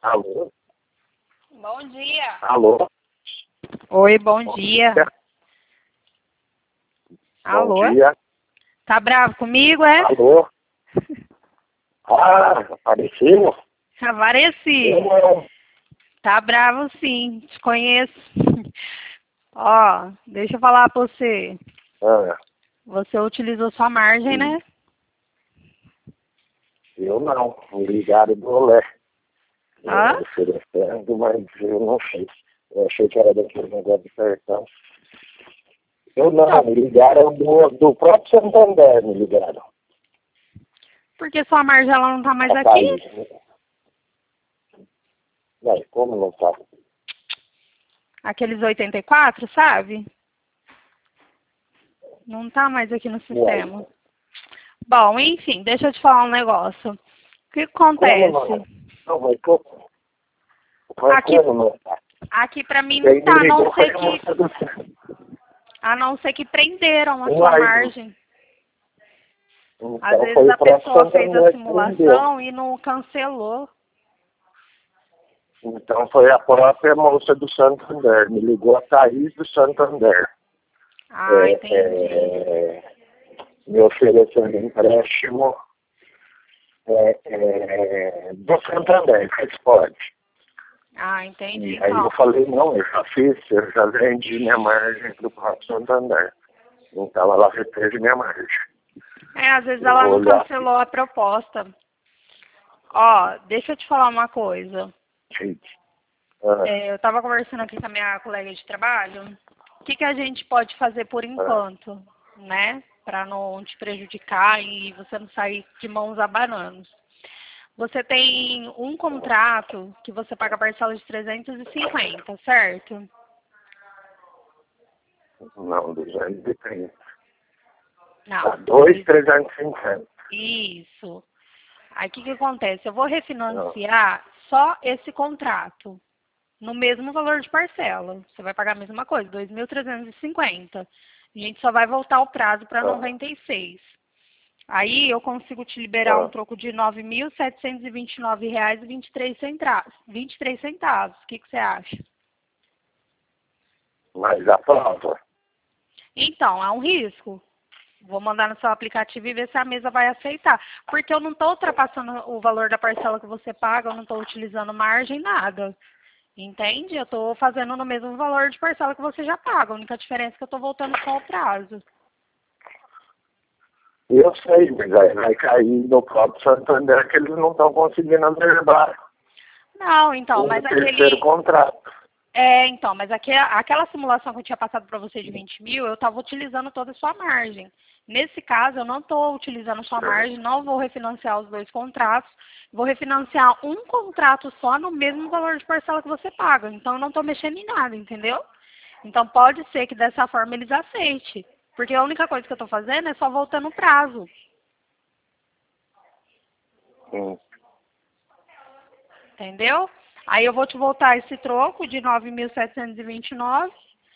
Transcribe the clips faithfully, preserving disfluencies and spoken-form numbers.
Alô? Bom dia. Alô? Oi, bom dia. Alô? Bom dia. Tá bravo comigo, é? Alô? Ah, apareceu? Apareci. Eu não. Tá bravo sim, te conheço. Ó, deixa eu falar pra você. Ah, Você utilizou sua margem, né? eu não. Me ligaram do Olé. Hã? É, oferecendo, mas eu não fiz. Eu achei que era daquele negócio de cartão. Eu não, Então, me ligaram do, do próprio Santander, me ligaram. porque sua margem ela não tá mais A aqui? Thaís. Mas como não tá? Aqueles oitenta e quatro, sabe? Não tá mais aqui no sistema. Uai, Bom, enfim, deixa eu te falar um negócio. O que que como acontece? não? Não, mas como? Mas Aqui, como não tá? aqui pra mim não Quem tá, me a não ligou foi ser a que, moça do centro. a não ser que prenderam a sua Uai, margem. Às então vezes foi a o próprio pessoa fez a Santander que prendeu. simulação e não cancelou. Então foi a própria moça do Santander, me ligou a Thaís do Santander. Ah, É, entendi. é, me oferecendo empréstimo é, é, do Santander, que pode. Ah, entendi. E aí eu Então, falei, não, eu já fiz, eu já vendi minha margem para o próprio Santander. Então ela reteve minha margem. é, às vezes Eu ela vou não olhar aqui. cancelou a proposta. Ó, deixa eu te falar uma coisa. Gente. Ah, É, eu tava conversando aqui com a minha colega de trabalho. O que que a gente pode fazer por ah, enquanto, né? Pra não te prejudicar e você não sair de mãos abanando. Você tem um contrato que você paga parcela de trezentos e cinquenta, certo? não, duzentos e trinta. Não, dois, dois. trezentos e cinquenta. Isso. Aí o que que acontece? Eu vou Não. refinanciar só esse contrato no mesmo valor de parcela. Você vai pagar a mesma coisa, dois mil trezentos e cinquenta. A gente só vai voltar o prazo para Ah, noventa e seis. Aí eu consigo te liberar um ah. troco de nove mil setecentos e vinte e nove reais e vinte e três centavos. vinte e três centavos. O que que você acha? Mas a prova. Então, é um risco. Vou mandar no seu aplicativo e ver se a mesa vai aceitar. Porque eu não estou ultrapassando o valor da parcela que você paga, eu não estou utilizando margem, nada. Entende? Eu estou fazendo no mesmo valor de parcela que você já paga. A única diferença é que eu estou voltando só o prazo. Eu sei, mas aí vai cair no próprio Santander que eles não estão conseguindo averbar Não, então, o mas terceiro aquele. contrato. É, então, mas aqui, aquela simulação que eu tinha passado para você de vinte mil, eu estava utilizando toda a sua margem. Nesse caso, eu não estou utilizando sua margem, não vou refinanciar os dois contratos, vou refinanciar um contrato só no mesmo valor de parcela que você paga. Então, eu não estou mexendo em nada, entendeu? Então, pode ser que dessa forma eles aceitem. Porque a única coisa que eu estou fazendo é só voltando o prazo, Hum. entendeu? Aí eu vou te voltar esse troco de nove mil setecentos e vinte e nove.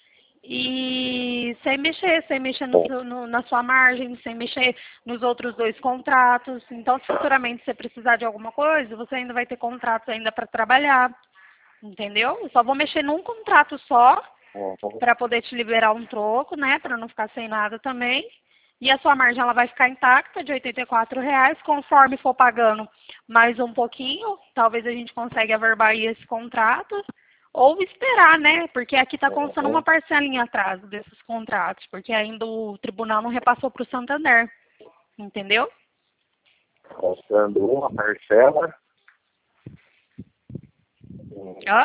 E sem mexer, sem mexer no seu- no- na sua margem, sem mexer nos outros dois contratos. Então, se futuramente você precisar de alguma coisa, você ainda vai ter contratos ainda para trabalhar, entendeu? Eu só vou mexer num contrato só Uhum. para poder te liberar um troco, né? Para não ficar sem nada também. E a sua margem ela vai ficar intacta de oitenta e quatro reais, conforme for pagando mais um pouquinho, talvez a gente consiga averbar aí esse contrato. Ou esperar, né? Porque aqui está constando uma Uhum. parcela em atraso desses contratos, porque ainda o tribunal não repassou para o Santander, entendeu? Mostrando uma parcela. hum, Hã?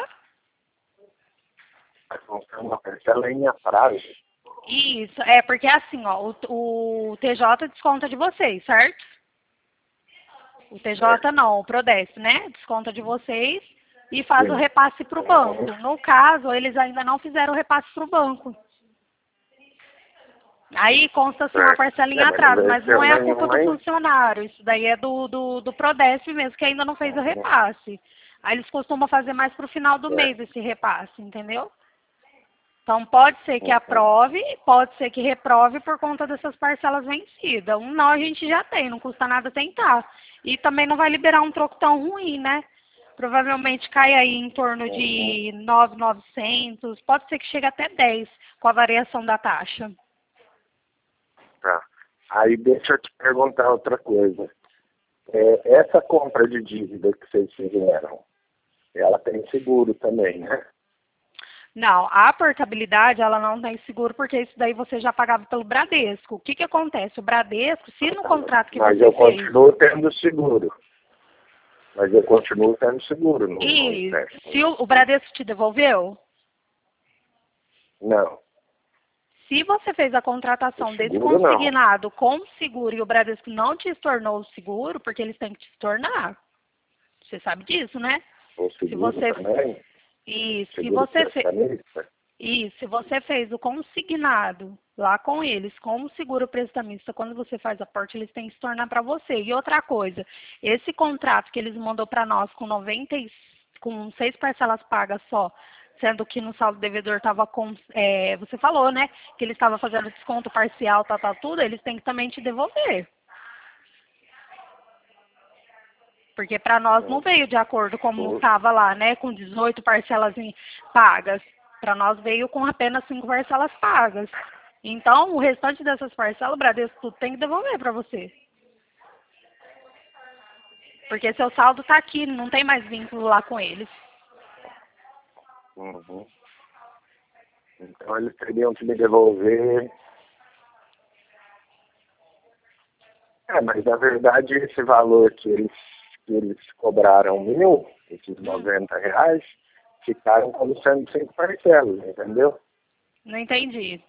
Mostrando uma parcela em atraso. Isso, é porque é assim, ó, o, o T J desconta de vocês, certo? O T J Certo? não, o Prodesp, né? Desconta de vocês e faz o Sim. repasse para o Uhum. banco. No caso, eles ainda não fizeram o repasse para o banco. Aí consta assim uma Certo. parcela em É, mas não atraso, mas não venceu é a culpa nenhuma do ainda. funcionário, isso daí é do, do, do Prodesp mesmo, que ainda não fez o Uhum. repasse. Aí eles costumam fazer mais para o final do mês Certo. esse repasse, entendeu? Então pode ser que Uhum. aprove, pode ser que reprove por conta dessas parcelas vencidas. Um não a gente já tem, não custa nada tentar. E também não vai liberar um troco tão ruim, né? Provavelmente cai aí em torno de nove mil e novecentos, pode ser que chegue até dez com a variação da taxa. Tá. Aí deixa eu te perguntar outra coisa. É, essa compra de dívida que vocês fizeram, ela tem seguro também, né? Não, a portabilidade ela não tem seguro porque isso daí você já pagava pelo Bradesco. O que que acontece? O Bradesco, se no contrato que Mas você eu fez... continuo tendo seguro. Mas eu continuo tendo seguro no, E no se o, o Bradesco te devolveu? Não. Se você fez a contratação O desse seguro, não. consignado com seguro e o Bradesco não te tornou o seguro, porque eles têm que te tornar. Você sabe disso, né? O Se seguro você... também? E se Seguro você fez... prestamista? E se você fez o consignado lá com eles, como seguro prestamista, quando você faz a porte, eles têm que se tornar para você. E outra coisa, esse contrato que eles mandou para nós com noventa e, com seis parcelas pagas só, sendo que no saldo devedor estava com, é, você falou, né, que eles estavam fazendo desconto parcial, tá, tá, tudo, eles têm que também te devolver. Porque para nós não veio de acordo como estava lá, né, com dezoito parcelas em- pagas. Para nós veio com apenas cinco parcelas pagas. Então, o restante dessas parcelas, o Bradesco tudo tem que devolver para você. Porque seu saldo está aqui, não tem mais vínculo lá com eles. Uhum. Então eles teriam que me devolver. É, mas na verdade esse valor que eles, que eles cobraram mil, esses noventa reais, ficaram como sendo cinco parcelas, entendeu? Não entendi.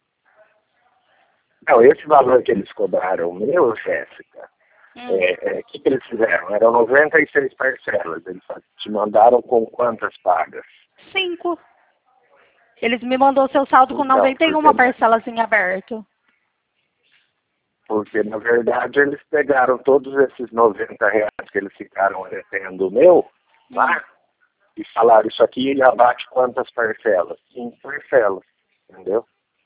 Não, esse valor que eles cobraram meu, Jéssica, o Hum. é, é, que, que eles fizeram? Eram noventa e seis parcelas. Eles te mandaram com quantas pagas? Cinco. Eles me mandou seu saldo com Então, noventa e uma porque- parcelas em aberto. Porque, na verdade, eles pegaram todos esses noventa reais que eles ficaram retendo o meu, lá, e falaram, isso aqui abate quantas parcelas? Cinco parcelas, entendeu?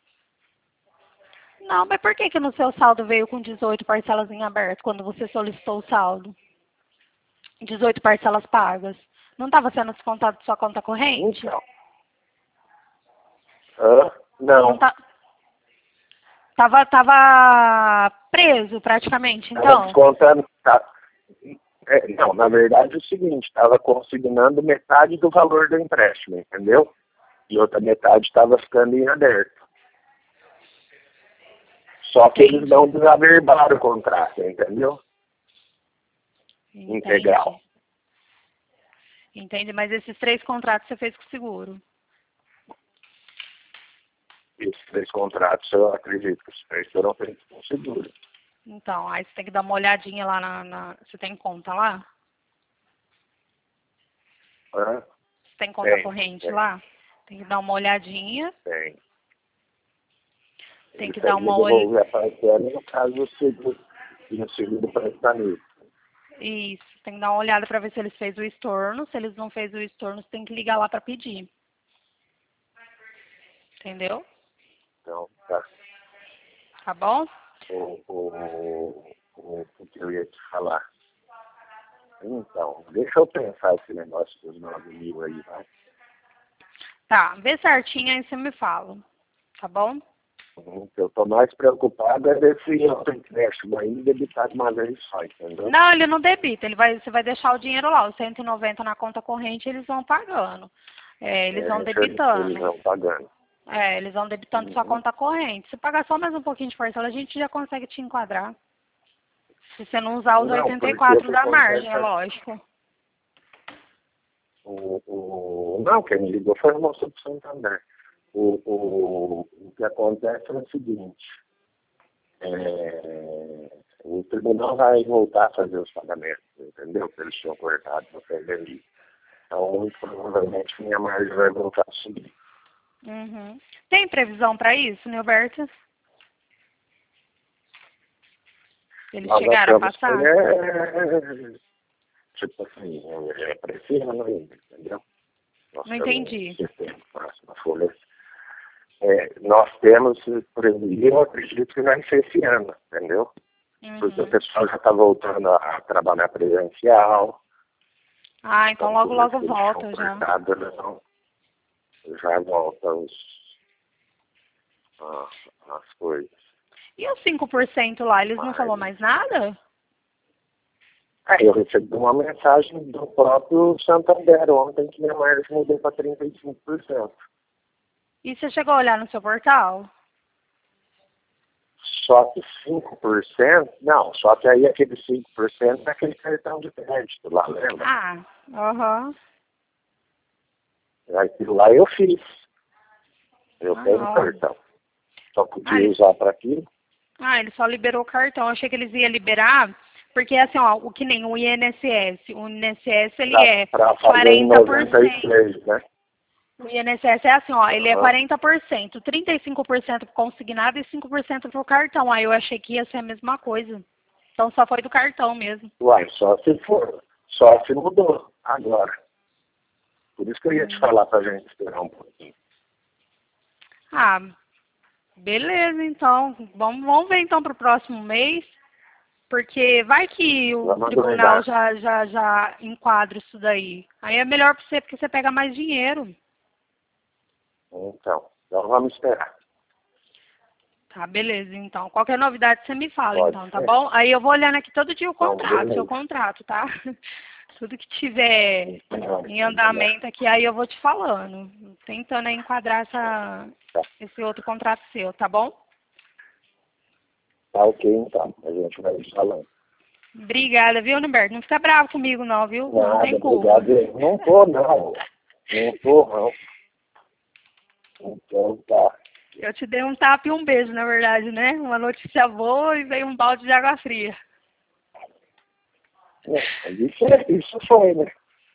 Não, mas por que que no seu saldo veio com dezoito parcelas em aberto quando você solicitou o saldo? dezoito parcelas pagas. Não estava sendo descontado de sua conta corrente? Então. Hã? Não. Não tá... Tava, tava preso praticamente, Estava então? descontando. Tá, é, não, na verdade é o seguinte, estava consignando metade do valor do empréstimo, entendeu? E outra metade estava ficando em aberto. Só que eles não desaverbaram o contrato, entendeu? Entendi. Integral. Entendi, mas esses três contratos você fez com o seguro? Esses três contratos, eu acredito que os três foram feitos com seguro. Então, aí você tem que dar uma olhadinha lá na... na... Você tem conta lá? Hã? Você tem conta Tem, corrente tem. lá? Tem que dar uma olhadinha. Tem. Tem Ele que dar uma devolver olhadinha. a parcela no caso do seguro, e o seguro prestamento. Isso, tem que dar uma olhada para ver se eles fez o estorno. Se eles não fez o estorno, você tem que ligar lá para pedir. Entendeu? Então, tá. Tá bom? O, o, o, o que eu ia te falar. Então, deixa eu pensar esse negócio dos nove mil aí, vai. Tá, vê certinho aí você me fala. Tá bom? O que eu tô mais preocupado é desse outro empréstimo aí debitar de uma vez só, entendeu? Não, ele não debita. Ele vai, você vai deixar o dinheiro lá, os cento e noventa na conta corrente, eles vão pagando. É, eles É, vão eles- debitando. Eles vão pagando. É, eles vão debitando Uhum. sua conta corrente. Se pagar só mais um pouquinho de parcela, a gente já consegue te enquadrar. Se você não usar os Não, oitenta e porque quatro o que da margem, é acontece é- lógico. O, o, não, quem me ligou foi o moço do Santander. O, o, o que acontece é o seguinte, é, o tribunal vai voltar a fazer os pagamentos, entendeu? Que eles tinham cortado no P D I. Então, muito provavelmente, minha margem vai voltar a subir. Uhum. Tem previsão para isso, Nilberto? Eles Nós chegaram a achamos que passar? é, tipo assim, é para esse ano ainda, entendeu? Nós Não temos entendi. setembro, próxima folha. É, nós temos, por exemplo, eu acredito que vai ser esse ano, entendeu? Porque o Uhum. pessoal já está voltando a trabalhar presencial. Ah, então Então, logo, por isso logo que eles volta tinham já. cortado, eles não- já volta os, ah, as coisas. E os cinco por cento lá, eles não falou Mas, mais nada? aí eu recebi uma mensagem do próprio Santander ontem que minha margem mudou para trinta e cinco por cento. E você chegou a olhar no seu portal? Só que cinco por cento, não, só que aí aquele cinco por cento é aquele cartão de crédito lá, lembra? Ah, aham. Aquilo lá eu fiz. Eu Ah, tenho ó. cartão. Só Ah, podia ele, usar para aquilo. ah, ele só liberou o cartão. Eu achei que eles iam liberar, porque assim, ó, o que nem o I N S S. O I N S S, ele é Para fazer em quarenta por noventa e cento. seis, né? O I N S S é assim, ó, ele é Aham. quarenta por cento. trinta e cinco por cento consignado e cinco por cento pro cartão. Aí eu achei que ia ser a mesma coisa. Então só foi do cartão mesmo. Uai, só se for. Só se mudou agora. Por isso que eu ia te Hum. falar pra gente esperar um pouquinho. Ah, beleza, então. Vamos, vamos ver então pro próximo mês. Porque vai que o Vamos tribunal aguardar. já, já, já enquadra isso daí. Aí é melhor pra você, porque você pega mais dinheiro. Então, então vamos esperar. Tá, beleza, então. Qualquer novidade você me fala, Pode então, tá ser. bom? Aí eu vou olhando aqui todo dia o Então, contrato, seu beleza. contrato, tá? Tudo que tiver Então, em andamento aqui, aí eu vou te falando. Tentando aí enquadrar essa, tá, esse outro contrato seu, tá bom? tá ok, então. A gente vai falando. Obrigada, viu, Humberto? Não fica bravo comigo, não, viu? Não Nada, tem culpa. obrigado. Não tô, não. Não tô, não. Então, tá. Eu te dei um tapa e um beijo, na verdade, né? Uma notícia boa e veio um balde de água fria. É, isso, é, isso foi, né?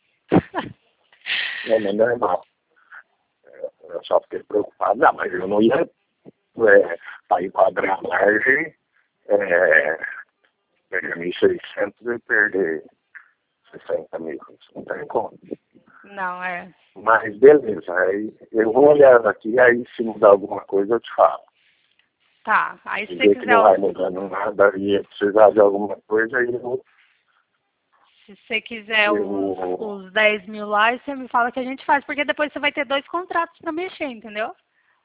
Não, mas normal. Eu só fiquei preocupado. Não, mas eu não ia, é, para enquadrar a margem, é, perder mil e seiscentos e perder sessenta mil. Isso não tem como. Não, é. Mas beleza, aí eu vou olhando aqui, aí se mudar alguma coisa eu te falo. Tá. Aí se Se você ver que quiser não vai os, mudando nada e precisar de alguma coisa, aí eu, se você quiser os, eu... os dez mil lá, você me fala que a gente faz, porque depois você vai ter dois contratos pra mexer, entendeu?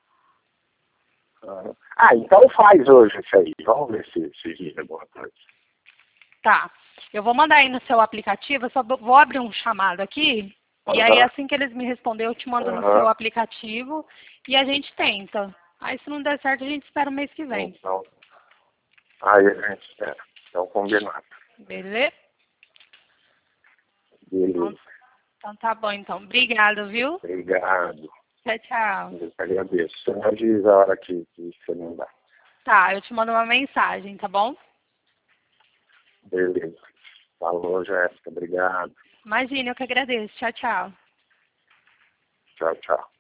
Ah, então faz hoje isso aí. Vamos ver se, se vira alguma coisa. Tá. Eu vou mandar aí no seu aplicativo, eu só vou abrir um chamado aqui, e aí Uhum. assim que eles me responderem, eu te mando no Uhum. seu aplicativo e a gente tenta. Aí se não der certo, a gente espera o mês que vem. Então, aí a gente espera. Então, combinado. Beleza? Então, Beleza. então tá bom, então. Obrigada, viu? Obrigado. Tchau, tchau. Eu te agradeço. Você me avisa a hora que, que você mandar. Tá, eu te mando uma mensagem, tá bom? Beleza. Falou, Jéssica. Obrigado. Imagina, eu que agradeço. Tchau, tchau. Tchau, tchau.